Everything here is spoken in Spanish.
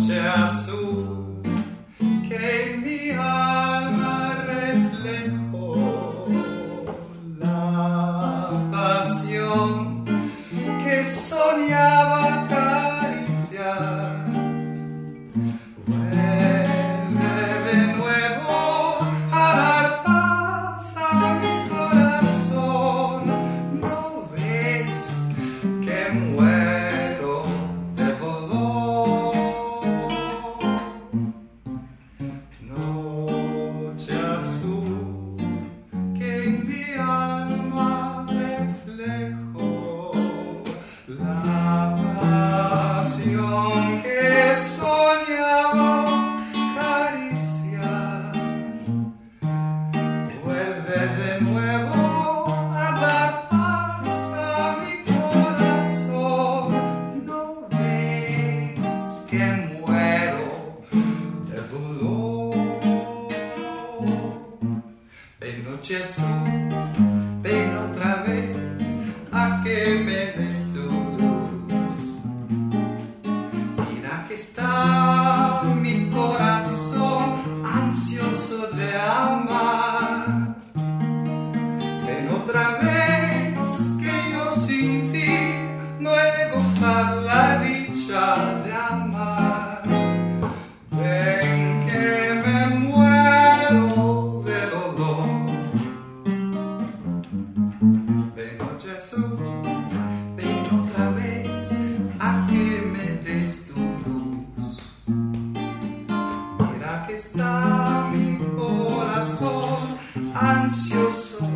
noche azul que en mi alma reflejó la pasión que soñaba acariciar. Vuelve de nuevo a dar paz a mi corazón. ¿No ves que muero de dolor? Noche azul que en mi alma reflejó la pasión que soñaba acariciar. Vuelve de nuevo a dar paz a mi corazón. ¿No ves que muero de dolor? Ven noche azul, ven otra vez a que me des tu luz. Mira que está mi corazón ansioso de amar. Ven otra vez que yo sin ti no he gozado la dicha de amar. Ven que me muero de dolor. Ven noche azul, ven otra vez a que me des tu luz. Mira que está mi corazón ansioso